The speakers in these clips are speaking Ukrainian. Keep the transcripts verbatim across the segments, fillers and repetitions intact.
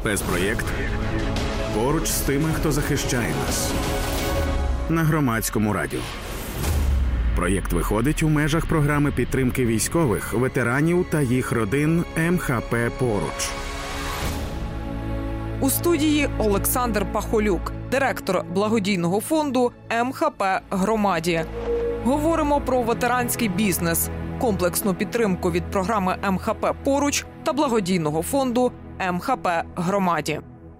Спецпроєкт «Поруч з тими, хто захищає нас» на Громадському радіо. Проєкт виходить у межах програми підтримки військових, ветеранів та їх родин ем ха пе «Поруч». У студії Олександр Пахолюк, директор благодійного фонду ем ха пе «Громаді». Говоримо про ветеранський бізнес, комплексну підтримку від програми ем ха пе «Поруч» та благодійного фонду ем ха пе «Громаді».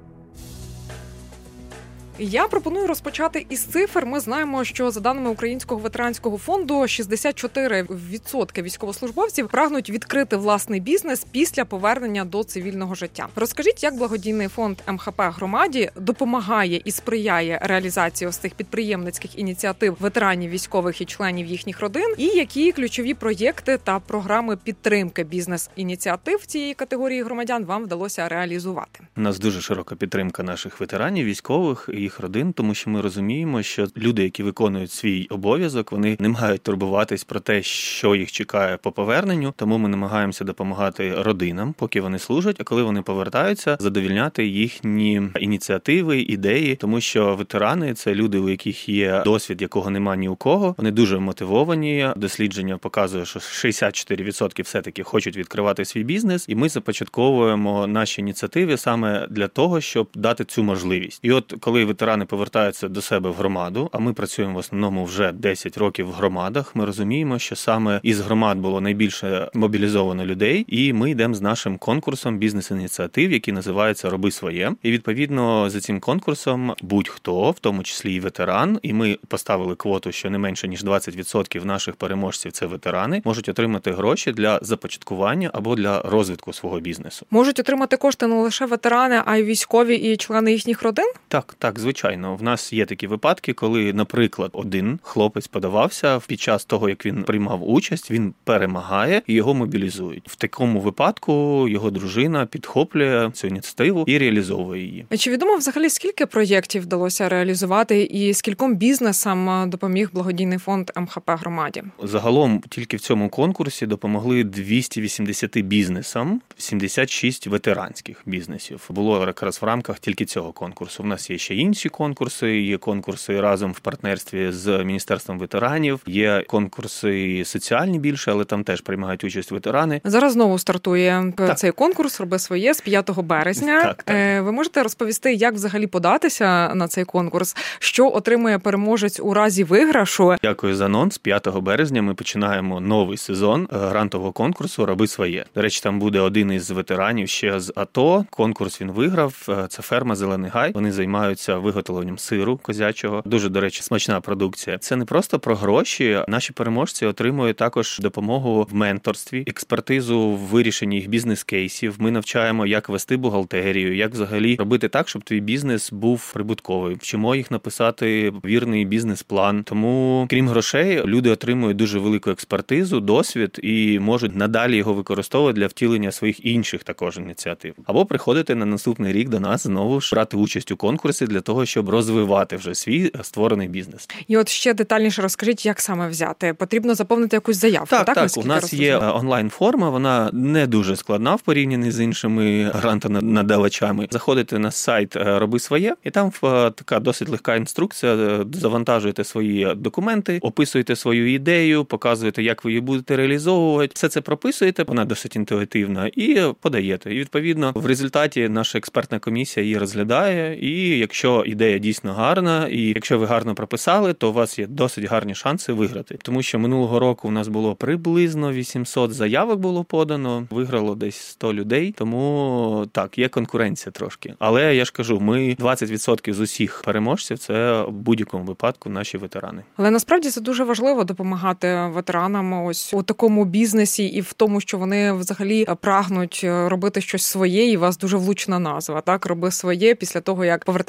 Я пропоную розпочати із цифр. Ми знаємо, що за даними Українського ветеранського фонду, шістдесят чотири відсотки військовослужбовців прагнуть відкрити власний бізнес після повернення до цивільного життя. Розкажіть, як благодійний фонд ем ха пе «Громаді» допомагає і сприяє реалізації ось цих підприємницьких ініціатив ветеранів військових і членів їхніх родин, і які ключові проєкти та програми підтримки бізнес-ініціатив цієї категорії громадян вам вдалося реалізувати? У нас дуже широка підтримка наших ветеранів, військових і їх родин, тому що ми розуміємо, що люди, які виконують свій обов'язок, вони не мають турбуватись про те, що їх чекає по поверненню, тому ми намагаємося допомагати родинам, поки вони служать, а коли вони повертаються, задовільняти їхні ініціативи, ідеї, тому що ветерани – це люди, у яких є досвід, якого нема ні у кого, вони дуже мотивовані, дослідження показує, що шістдесят чотири відсотки все-таки хочуть відкривати свій бізнес, і ми започатковуємо наші ініціативи саме для того, щоб дати цю можливість. І от коли ветерани повертаються до себе в громаду, а ми працюємо в основному вже десять років в громадах, ми розуміємо, що саме із громад було найбільше мобілізовано людей, і ми йдемо з нашим конкурсом бізнес-ініціатив, який називається «Роби своє». І відповідно за цим конкурсом будь-хто, в тому числі і ветеран, і ми поставили квоту, що не менше ніж двадцять відсотків наших переможців – це ветерани, можуть отримати гроші для започаткування або для розвитку свого бізнесу. Можуть отримати кошти не лише ветерани, а й військові і члени їхніх родин? Так, так, звичайно. В нас є такі випадки, коли, наприклад, один хлопець подавався, під час того, як він приймав участь, він перемагає і його мобілізують. В такому випадку його дружина підхоплює цю ініціативу і реалізовує її. Чи відомо взагалі, скільки проєктів вдалося реалізувати і скільком бізнесам допоміг благодійний фонд ем ха пе «Громаді»? Загалом тільки в цьому конкурсі допомогли двісті вісімдесят бізнесам, сімдесят шість ветеранських бізнесів. Було якраз в рамках тільки цього конкурсу. У нас є ще інші конкурси, є конкурси разом в партнерстві з Міністерством ветеранів, є конкурси соціальні більше, але там теж приймають участь ветерани. Зараз знову стартує так. цей конкурс «Роби своє» з п'ятого березня. Так, так. Ви можете розповісти, як взагалі податися на цей конкурс? Що отримує переможець у разі виграшу? Дякую за анонс. п'ятого березня ми починаємо новий сезон грантового конкурсу «Роби своє». До речі, там буде один із ветеранів ще з АТО. Конкурс він виграв. Це ферма «Зелений гай». Вони займаються виготовленням сиру козячого. Дуже, до речі, смачна продукція. Це не просто про гроші. Наші переможці отримують також допомогу в менторстві, експертизу в вирішенні їх бізнес-кейсів. Ми навчаємо, як вести бухгалтерію, як взагалі робити так, щоб твій бізнес був прибутковий. Вчимо їх написати вірний бізнес-план. Тому, крім грошей, люди отримують дуже велику експертизу, досвід і можуть надалі його використовувати для втілення своїх інших також ініціатив. Або приходити на наступний рік до нас знову ж брати участь у конкурсі для того, щоб розвивати вже свій створений бізнес. І от ще детальніше розкажіть, як саме взяти? Потрібно заповнити якусь заявку, так? Так, так. У нас є онлайн-форма, вона не дуже складна в порівнянні з іншими грантонадавачами. Заходите на сайт «Роби своє», і там така досить легка інструкція. Завантажуєте свої документи, описуєте свою ідею, показуєте, як ви її будете реалізовувати. Все це прописуєте, вона досить інтуїтивна, і подаєте. І, відповідно, в результаті наша експертна комісія її розглядає, і якщо ідея дійсно гарна, і якщо ви гарно прописали, то у вас є досить гарні шанси виграти. Тому що минулого року у нас було приблизно вісімсот заявок було подано, виграло десь сто людей, тому так, є конкуренція трошки. Але я ж кажу, ми двадцять відсотків з усіх переможців – це в будь-якому випадку наші ветерани. Але насправді це дуже важливо допомагати ветеранам ось у такому бізнесі і в тому, що вони взагалі прагнуть робити щось своє, і у вас дуже влучна назва, так? «Роби своє» після того, як повертаються з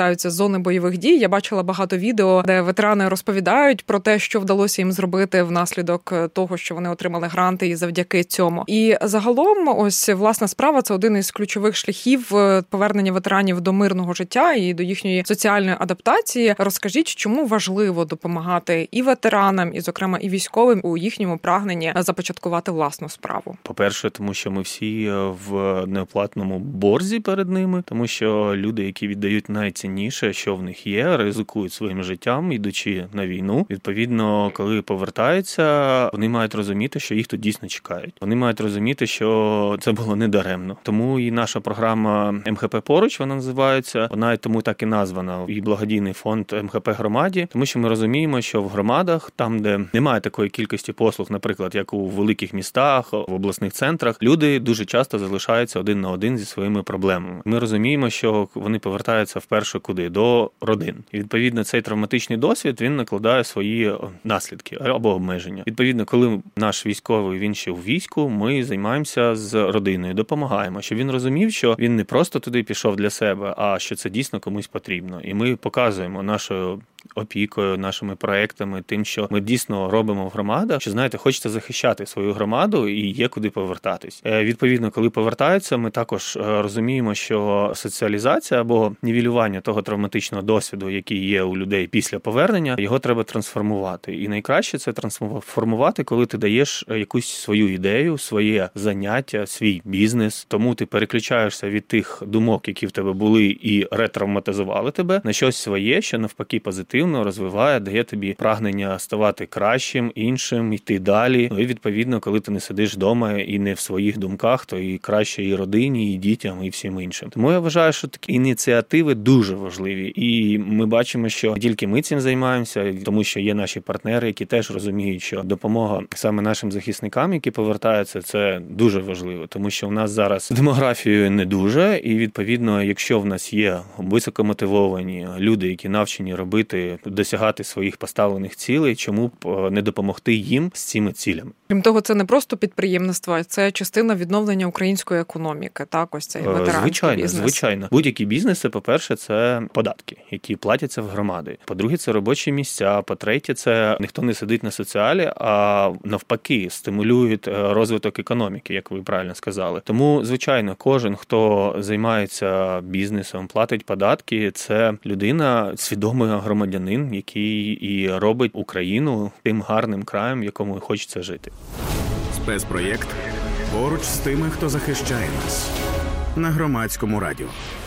зони бойових дій. Я бачила багато відео, де ветерани розповідають про те, що вдалося їм зробити внаслідок того, що вони отримали гранти і завдяки цьому. І загалом, ось власна справа – це один із ключових шляхів повернення ветеранів до мирного життя і до їхньої соціальної адаптації. Розкажіть, чому важливо допомагати і ветеранам, і, зокрема, і військовим у їхньому прагненні започаткувати власну справу? По-перше, тому що ми всі в неоплатному борзі перед ними, тому що люди, які віддають найцінніше, що в них є, ризикують своїм життям, ідучи на війну. Відповідно, коли повертаються, вони мають розуміти, що їх тут дійсно чекають. Вони мають розуміти, що це було недаремно. Тому і наша програма ем ха пе «Поруч», вона називається, вона тому так і названа, і благодійний фонд ем ха пе «Громаді», тому що ми розуміємо, що в громадах, там, де немає такої кількості послуг, наприклад, як у великих містах, в обласних центрах, люди дуже часто залишаються один на один зі своїми проблемами. Ми розуміємо, що вони повертаються вперше куди? До родин. І, відповідно, цей травматичний досвід, він накладає свої наслідки або обмеження. Відповідно, коли наш військовий, він ще у війську, ми займаємося з родиною, допомагаємо, щоб він розумів, що він не просто туди пішов для себе, а що це дійсно комусь потрібно. І ми показуємо нашою опікою, нашими проектами, тим, що ми дійсно робимо в громадах, що, знаєте, хочете захищати свою громаду і є куди повертатись. Відповідно, коли повертаються, ми також розуміємо, що соціалізація або нівелювання того травматичного досвіду, який є у людей після повернення, його треба трансформувати. І найкраще це трансформувати, коли ти даєш якусь свою ідею, своє заняття, свій бізнес. Тому ти переключаєшся від тих думок, які в тебе були і ретравматизували тебе, на щось своє, що навпаки позитивно розвиває, дає тобі прагнення ставати кращим, іншим, йти далі. Ну і відповідно, коли ти не сидиш вдома і не в своїх думках, то і краще і родині, і дітям, і всім іншим. Тому я вважаю, що такі ініціативи дуже важливі. І ми бачимо, що не тільки ми цим займаємося, тому що є наші партнери, які теж розуміють, що допомога саме нашим захисникам, які повертаються, це дуже важливо, тому що у нас зараз демографією не дуже, і відповідно, якщо в нас є високомотивовані люди, які навчені робити, досягати своїх поставлених цілей, чому б не допомогти їм з цими цілями? Крім того, це не просто підприємництво, це частина відновлення української економіки, так, ось цей ветеранський звичайно, бізнес. Звичайно. Будь-які бізнеси, по-перше, це податки, які платяться в громади. По-друге, це робочі місця. По-третє, це ніхто не сидить на соціалі, а навпаки, стимулюють розвиток економіки, як ви правильно сказали. Тому, звичайно, кожен, хто займається бізнесом, платить податки, це людина, свідомий громадянин, який і робить Україну тим гарним краєм, в якому хочеться жити. Спецпроєкт «Поруч з тими, хто захищає нас» на Громадському радіо.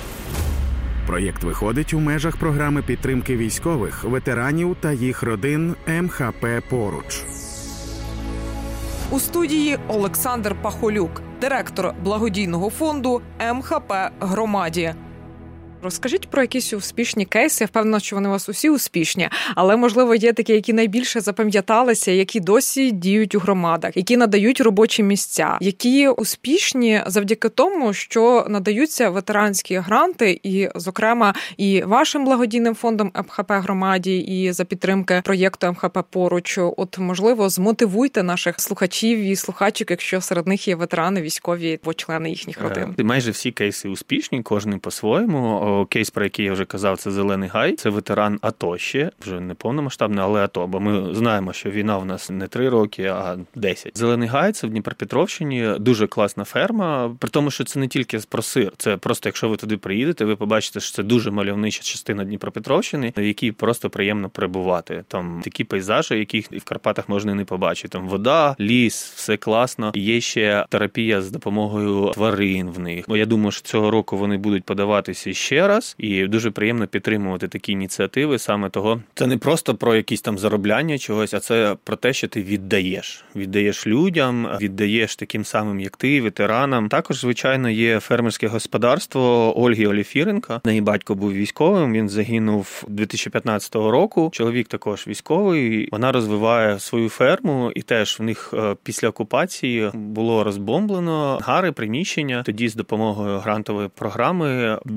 Проєкт виходить у межах програми підтримки військових, ветеранів та їх родин ем ха пе «Поруч». У студії Олександр Пахолюк, директор благодійного фонду ем ха пе «Громаді». Розкажіть про якісь успішні кейси. Я впевнена, що вони у вас усі успішні, але, можливо, є такі, які найбільше запам'яталися, які досі діють у громадах, які надають робочі місця, які успішні завдяки тому, що надаються ветеранські гранти, і, зокрема, і вашим благодійним фондом ем ха пе «Громаді», і за підтримки проєкту ем ха пе «Поруч». От, можливо, змотивуйте наших слухачів і слухачок, якщо серед них є ветерани, військові або члени їхніх родин. Майже всі кейси успішні, кожен по-своєму. Кейс, про який я вже казав, це «Зелений гай». Це ветеран АТО ще, вже не повномасштабний, але АТО. Бо ми знаємо, що війна в нас не три роки, а десять. «Зелений гай» – це в Дніпропетровщині дуже класна ферма. При тому, що це не тільки про сир. Це просто, якщо ви туди приїдете, ви побачите, що це дуже мальовнича частина Дніпропетровщини, в якій просто приємно перебувати. Там такі пейзажі, яких і в Карпатах можна і не побачити. Там вода, ліс, все класно. Є ще терапія з допомогою тварин в них. Бо я думаю, що цього року вони будуть подаватися ще раз, і дуже приємно підтримувати такі ініціативи саме того. Це не просто про якісь там заробляння чогось, а це про те, що ти віддаєш. Віддаєш людям, віддаєш таким самим, як ти, ветеранам. Також, звичайно, є фермерське господарство Ольги Оліфіренко. Неї батько був військовим, він загинув дві тисячі п'ятнадцятого року. Чоловік також військовий. Вона розвиває свою ферму, і теж в них після окупації було розбомблено ангари, приміщення. Тоді з допомогою грантової програми, відповідно,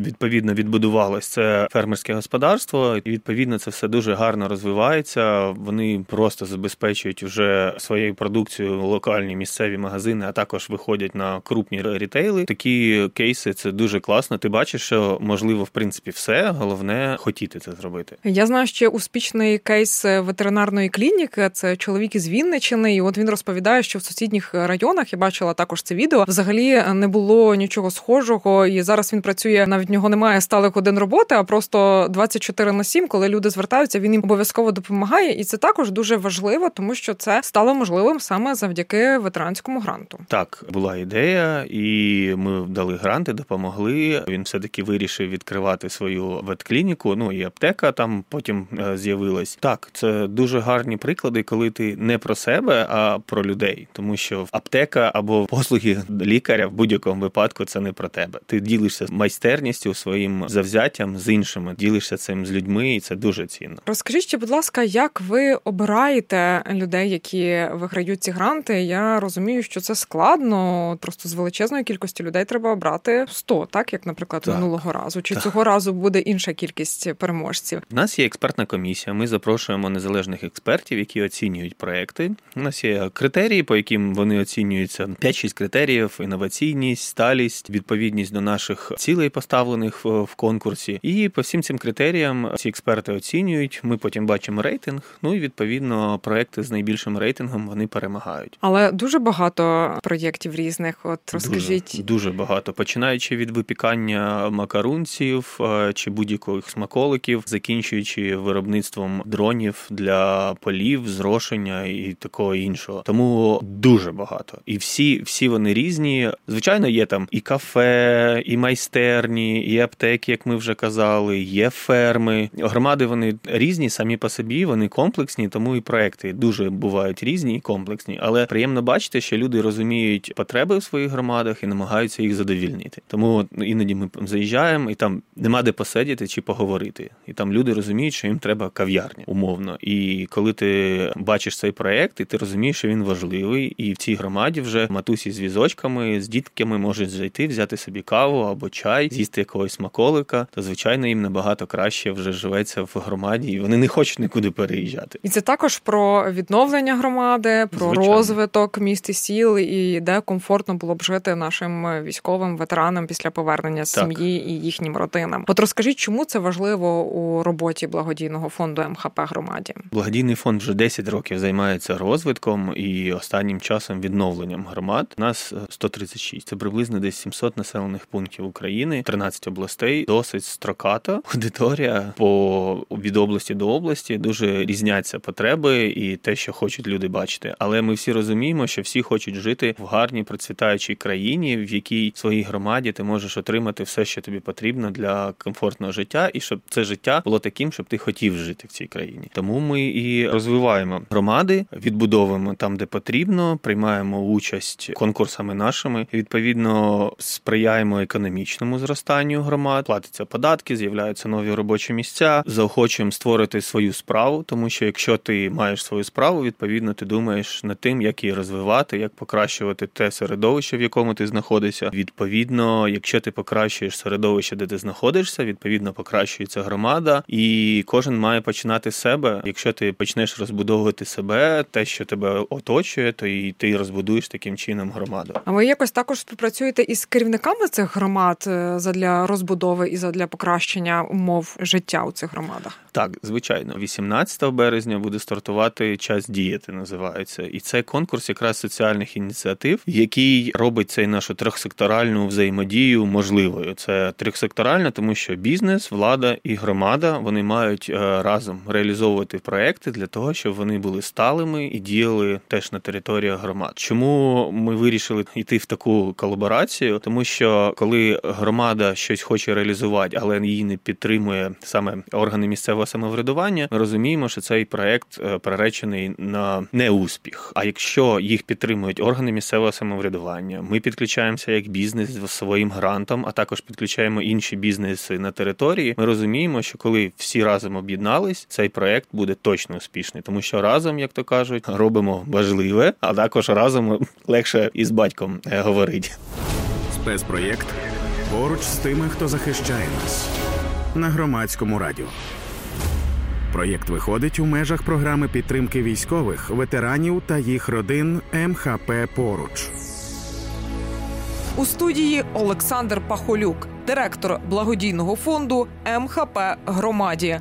відповідно відбудувалось це фермерське господарство, і відповідно це все дуже гарно розвивається. Вони просто забезпечують вже своєю продукцією локальні місцеві магазини, а також виходять на крупні рітейли. Такі кейси це дуже класно. Ти бачиш, що можливо в принципі все, головне хотіти це зробити. Я знаю ще успішний кейс ветеринарної клініки. Це чоловік із Вінниччини, і от він розповідає, що в сусідніх районах, я бачила також це відео, взагалі не було нічого схожого, і зараз він працює, навіть в нього немає сталих годин роботи, а просто двадцять чотири на сім, коли люди звертаються, він їм обов'язково допомагає, і це також дуже важливо, тому що це стало можливим саме завдяки ветеранському гранту. Так, була ідея, і ми дали гранти, допомогли. Він все-таки вирішив відкривати свою ветклініку, ну і аптека там потім з'явилась. Так, це дуже гарні приклади, коли ти не про себе, а про людей, тому що аптека або послуги лікаря в будь-якому випадку це не про тебе. Ти ділишся майстерністю, своїм завзяттям з іншими, ділишся цим з людьми, і це дуже цінно. Розкажіть ще, будь ласка, як ви обираєте людей, які виграють ці гранти? Я розумію, що це складно, просто з величезної кількості людей треба обрати сто, так, як, наприклад, так. минулого разу. Чи так. цього разу буде інша кількість переможців? У нас є експертна комісія, ми запрошуємо незалежних експертів, які оцінюють проекти. У нас є критерії, по яким вони оцінюються. п'ять-шість критеріїв: інноваційність, сталість, відповідність до наших цілей, поставлених в конкурсі. І по всім цим критеріям ці експерти оцінюють, ми потім бачимо рейтинг, ну і відповідно проекти з найбільшим рейтингом вони перемагають. Але дуже багато проєктів різних, от розкажіть. Дуже, дуже багато, починаючи від випікання макарунців чи будь-яких смаколиків, закінчуючи виробництвом дронів для полів, зрошення і такого іншого. Тому дуже багато. І всі, всі вони різні. Звичайно, є там і кафе, і майстерні, і аптеки, як ми вже казали, є ферми. Громади, вони різні самі по собі, вони комплексні, тому і проекти дуже бувають різні і комплексні. Але приємно бачити, що люди розуміють потреби в своїх громадах і намагаються їх задовільнити. Тому іноді ми заїжджаємо, і там нема де посидіти чи поговорити. І там люди розуміють, що їм треба кав'ярня, умовно. І коли ти бачиш цей проект, і ти розумієш, що він важливий, і в цій громаді вже матусі з візочками, з дітками можуть зайти, взяти собі каву або чай, з'їсти якогось смаколика, то, звичайно, їм набагато краще вже живеться в громаді, і вони не хочуть нікуди переїжджати. І це також про відновлення громади, про Звичайно. розвиток міст і сіл, і де комфортно було б жити нашим військовим ветеранам після повернення з сім'ї і їхнім родинам. От розкажіть, чому це важливо у роботі благодійного фонду ем ха пе громаді? Благодійний фонд вже десять років займається розвитком і останнім часом відновленням громад. У нас сто тридцять шість. Це приблизно десь сімсот населених пунктів України, тринадцять областей. Досить строката аудиторія по від області до області. Дуже різняться потреби і те, що хочуть люди бачити. Але ми всі розуміємо, що всі хочуть жити в гарній, процвітаючій країні, в якій в своїй громаді ти можеш отримати все, що тобі потрібно для комфортного життя, і щоб це життя було таким, щоб ти хотів жити в цій країні. Тому ми і розвиваємо громади, відбудовуємо там, де потрібно, приймаємо участь конкурсами нашими, відповідно сприяємо економічному зростанню громад, платяться податки, з'являються нові робочі місця, заохочуємо створити свою справу, тому що якщо ти маєш свою справу, відповідно ти думаєш над тим, як її розвивати, як покращувати те середовище, в якому ти знаходишся. Відповідно, якщо ти покращуєш середовище, де ти знаходишся, відповідно покращується громада, і кожен має починати з себе. Якщо ти почнеш розбудовувати себе, те, що тебе оточує, то і ти розбудуєш таким чином громаду. А ви якось також співпрацюєте із керівниками цих громад задля розбудови і задля покращення умов життя у цих громадах? Так, звичайно. вісімнадцятого березня буде стартувати «Час діяти», називається. І це конкурс якраз соціальних ініціатив, який робить цей нашу трьохсекторальну взаємодію можливою. Це трьохсекторальна, тому що бізнес, влада і громада, вони мають разом реалізовувати проекти для того, щоб вони були сталими і діяли теж на територіях громад. Чому ми вирішили йти в таку колаборацію? Тому що коли громада щось хоче реалізувати, але її не підтримує саме органи місцевого самоврядування, ми розуміємо, що цей проект приречений на неуспіх. А якщо їх підтримують органи місцевого самоврядування, ми підключаємося як бізнес своїм грантом, а також підключаємо інші бізнеси на території, ми розуміємо, що коли всі разом об'єднались, цей проект буде точно успішний. Тому що разом, як то кажуть, робимо важливе, а також разом легше із батьком говорити. Спецпроєкт Поруч з тими, хто захищає нас. На Громадському радіо. Проєкт виходить у межах програми підтримки військових, ветеранів та їх родин ем ха пе «Поруч». У студії Олександр Пахолюк, директор благодійного фонду ем ха пе «Громаді».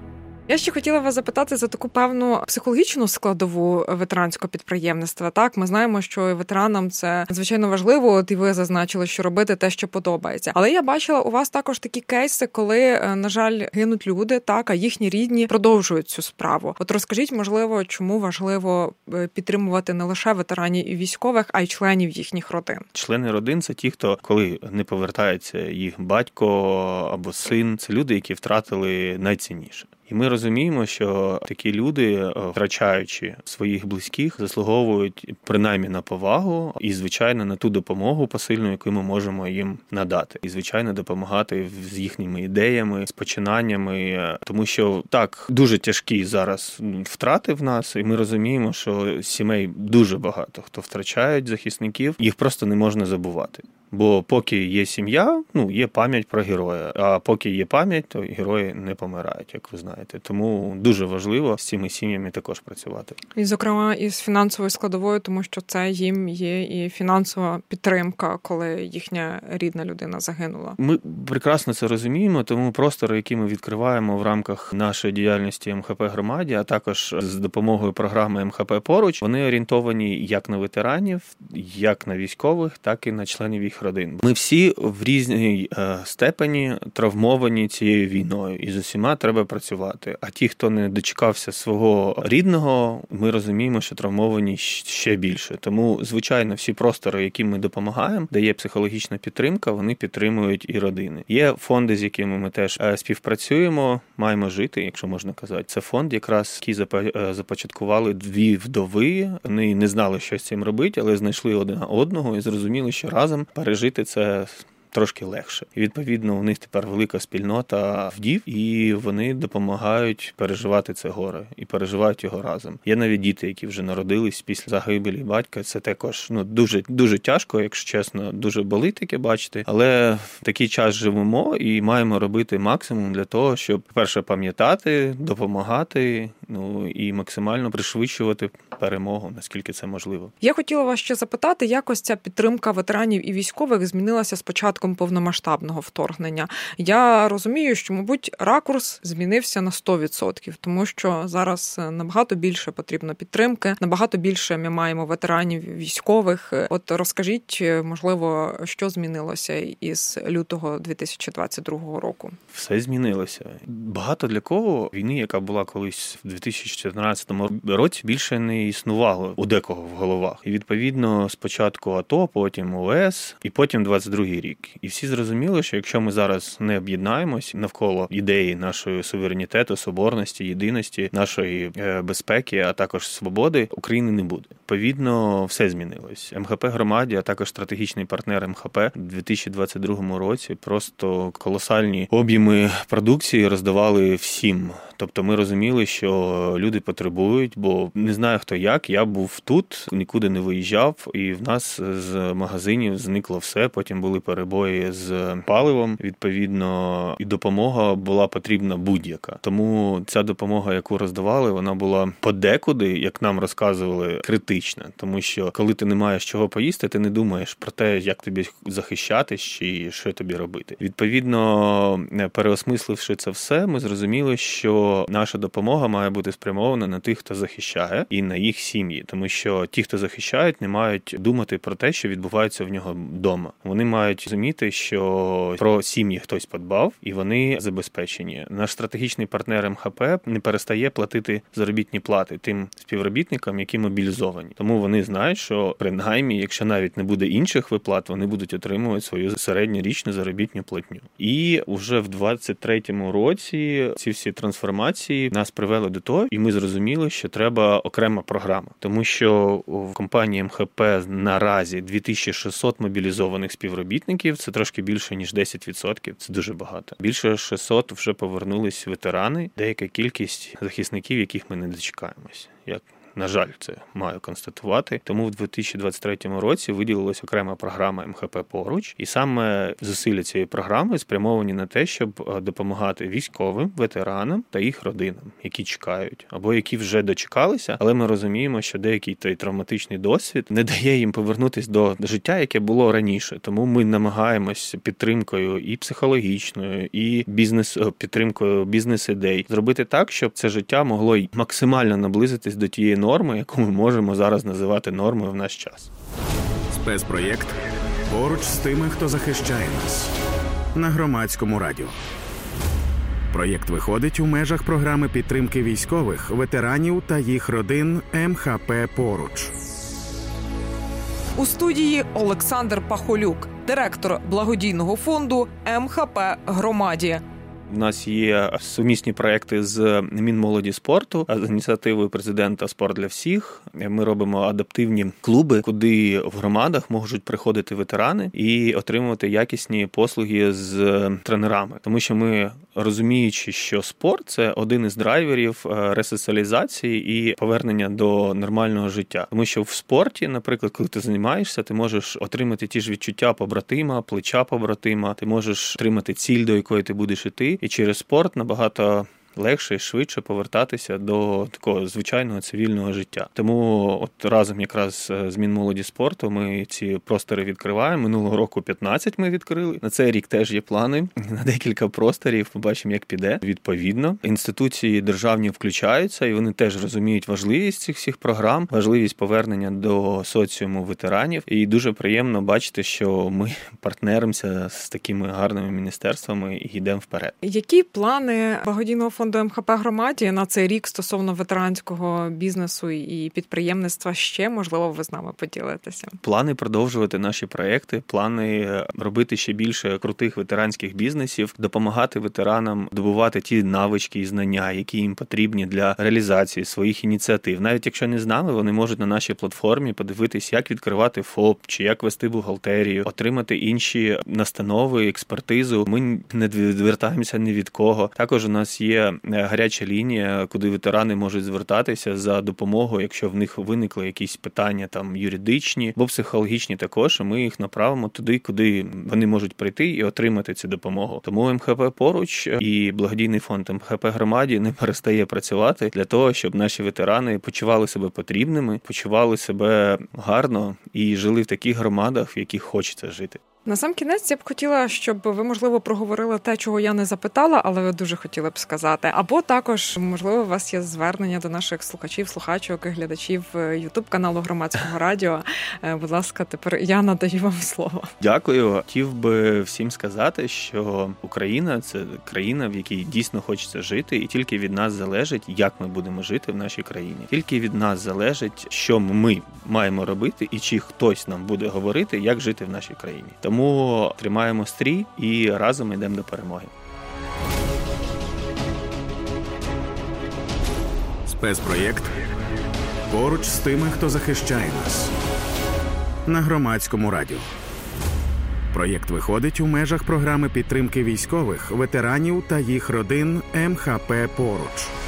Я ще хотіла вас запитати за таку певну психологічну складову ветеранського підприємництва. Так, ми знаємо, що ветеранам це звичайно важливо, от і ви зазначили, що робити те, що подобається. Але я бачила у вас також такі кейси, коли, на жаль, гинуть люди, так, а їхні рідні продовжують цю справу. От розкажіть, можливо, чому важливо підтримувати не лише ветеранів і військових, а й членів їхніх родин? Члени родин – це ті, хто, коли не повертається їх батько або син, це люди, які втратили найцінніше. І ми розуміємо, що такі люди, втрачаючи своїх близьких, заслуговують принаймні на повагу і, звичайно, на ту допомогу посильну, яку ми можемо їм надати. І, звичайно, допомагати з їхніми ідеями, з починаннями. Тому що, так, дуже тяжкі зараз втрати в нас, і ми розуміємо, що сімей дуже багато, хто втрачають захисників, їх просто не можна забувати. Бо поки є сім'я, ну, є пам'ять про героя. А поки є пам'ять, то герої не помирають, як ви знаєте. Тому дуже важливо з цими сім'ями також працювати. І, зокрема, і з фінансовою складовою, тому що це їм є і фінансова підтримка, коли їхня рідна людина загинула. Ми прекрасно це розуміємо, тому простори, які ми відкриваємо в рамках нашої діяльності ем ха пе «Громаді», а також з допомогою програми ем ха пе «Поруч», вони орієнтовані як на ветеранів, як на військових, так і на членів їх родин. Ми всі в різній е, степені травмовані цією війною, і з усіма треба працювати. А ті, хто не дочекався свого рідного, ми розуміємо, що травмовані ще більше. Тому, звичайно, всі простори, які ми допомагаємо, де є психологічна підтримка, вони підтримують і родини. Є фонди, з якими ми теж е, співпрацюємо, маємо жити, якщо можна казати. Це фонд, якраз, який започаткували дві вдови. Вони не знали, що з цим робити, але знайшли один одного і зрозуміли, що разом пережити це трошки легше. І, відповідно, у них тепер велика спільнота вдів, і вони допомагають переживати це горе, і переживають його разом. Є навіть діти, які вже народились після загибелі батька. Це також, ну, дуже, дуже тяжко, якщо чесно, дуже болить таке бачити. Але в такий час живемо і маємо робити максимум для того, щоб, перше, пам'ятати, допомагати, ну, і максимально пришвидшувати перемогу, наскільки це можливо. Я хотіла вас ще запитати, як ось ця підтримка ветеранів і військових змінилася з початку повномасштабного вторгнення. Я розумію, що, мабуть, ракурс змінився на сто відсотків, тому що зараз набагато більше потрібно підтримки, набагато більше ми маємо ветеранів військових. От розкажіть, можливо, що змінилося із лютого дві тисячі двадцять другого року? Все змінилося. Багато для кого війни, яка була колись в дві тисячі чотирнадцятому році, більше не існувало у декого в головах. І, відповідно, спочатку АТО, потім о ес, і потім двадцять другий рік. І всі зрозуміли, що якщо ми зараз не об'єднаємось навколо ідеї нашої суверенітету, соборності, єдиності, нашої безпеки, а також свободи, України не буде. Відповідно, все змінилось. ем ха пе «Громаді», а також стратегічний партнер ем ха пе у дві тисячі двадцять другому році просто колосальні об'єми продукції роздавали всім. Тобто ми розуміли, що люди потребують, бо не знаю хто як, я був тут, нікуди не виїжджав, і в нас з магазинів зникло все, потім були перебої з паливом, відповідно, і допомога була потрібна будь-яка. Тому ця допомога, яку роздавали, вона була подекуди, як нам розказували, критична. Тому що, коли ти не маєш чого поїсти, ти не думаєш про те, як тобі захищатись чи що тобі робити. Відповідно, переосмисливши це все, ми зрозуміли, що наша допомога має бути спрямована на тих, хто захищає, і на їх сім'ї. Тому що ті, хто захищають, не мають думати про те, що відбувається в нього вдома. Вони мають розуміти, що про сім'ї хтось подбав, і вони забезпечені. Наш стратегічний партнер ем ха пе не перестає платити заробітні плати тим співробітникам, які мобілізовані. Тому вони знають, що принаймні, якщо навіть не буде інших виплат, вони будуть отримувати свою середньорічну заробітну платню. І вже в двадцять третьому році ці всі трансформації нас привели до того, і ми зрозуміли, що треба окрема програма. Тому що в компанії ем ха пе наразі дві тисячі шістсот мобілізованих співробітників, це трошки більше, ніж десять відсотків, це дуже багато. Більше шістсот вже повернулись ветерани, деяка кількість захисників, яких ми не дочекаємось, як на жаль, це маю констатувати. Тому в дві тисячі двадцять третьому році виділилась окрема програма ем ха пе «Поруч». І саме зусилля цієї програми спрямовані на те, щоб допомагати військовим, ветеранам та їх родинам, які чекають, або які вже дочекалися, але ми розуміємо, що деякий той травматичний досвід не дає їм повернутися до життя, яке було раніше. Тому ми намагаємось підтримкою і психологічною, і бізнес, підтримкою бізнес-ідей зробити так, щоб це життя могло максимально наблизитись до тієї норми, яку ми можемо зараз називати нормою в наш час. Спецпроєкт «Поруч з тими, хто захищає нас» на Громадському радіо. Проєкт виходить у межах програми підтримки військових, ветеранів та їх родин ем ха пе «Поруч». У студії Олександр Пахолюк, директор благодійного фонду ем ха пе «Громаді». У нас є сумісні проекти з Мінмолоді спорту, з ініціативою президента «Спорт для всіх». Ми робимо адаптивні клуби, куди в громадах можуть приходити ветерани і отримувати якісні послуги з тренерами. Тому що ми, розуміючи, що спорт – це один із драйверів ресоціалізації і повернення до нормального життя. Тому що в спорті, наприклад, коли ти займаєшся, ти можеш отримати ті ж відчуття побратима, плеча побратима, ти можеш отримати ціль, до якої ти будеш іти. І через спорт набагато легше і швидше повертатися до такого звичайного цивільного життя. Тому от разом якраз з Мінмолоді спорту ми ці простори відкриваємо. Минулого року п'ятнадцять ми відкрили. На цей рік теж є плани на декілька просторів. Побачимо, як піде. Відповідно, інституції державні включаються, і вони теж розуміють важливість цих всіх програм, важливість повернення до соціуму ветеранів. І дуже приємно бачити, що ми партнеримося з такими гарними міністерствами і йдемо вперед. Які плани благодійного фонду фонду ем ха пе «Громаді» на цей рік стосовно ветеранського бізнесу і підприємництва ще, можливо, ви з нами поділитеся? Плани продовжувати наші проекти, плани робити ще більше крутих ветеранських бізнесів, допомагати ветеранам добувати ті навички і знання, які їм потрібні для реалізації своїх ініціатив. Навіть якщо не з нами, вони можуть на нашій платформі подивитись, як відкривати ФОП, чи як вести бухгалтерію, отримати інші настанови, експертизу. Ми не відвертаємося ні від кого. Також у нас є гаряча лінія, куди ветерани можуть звертатися за допомогою, якщо в них виникли якісь питання там юридичні або психологічні також, ми їх направимо туди, куди вони можуть прийти і отримати цю допомогу. Тому ем ха пе «Поруч» і благодійний фонд ем ха пе «Громаді» не перестає працювати для того, щоб наші ветерани почували себе потрібними, почували себе гарно і жили в таких громадах, в яких хочеться жити. Насамкінець я б хотіла, щоб ви, можливо, проговорили те, чого я не запитала, але ви дуже хотіли б сказати. Або також, можливо, у вас є звернення до наших слухачів, слухачок і глядачів ютуб-каналу Громадського радіо. Будь ласка, тепер я надаю вам слово. Дякую. Хотів би всім сказати, що Україна – це країна, в якій дійсно хочеться жити, і тільки від нас залежить, як ми будемо жити в нашій країні. Тільки від нас залежить, що ми маємо робити, і чи хтось нам буде говорити, як жити в нашій країні. Тому тримаємо стрій і разом йдемо до перемоги. Спецпроєкт «Поруч з тими, хто захищає нас» на Громадському радіо. Проєкт виходить у межах програми підтримки військових, ветеранів та їх родин ем ха пе «Поруч».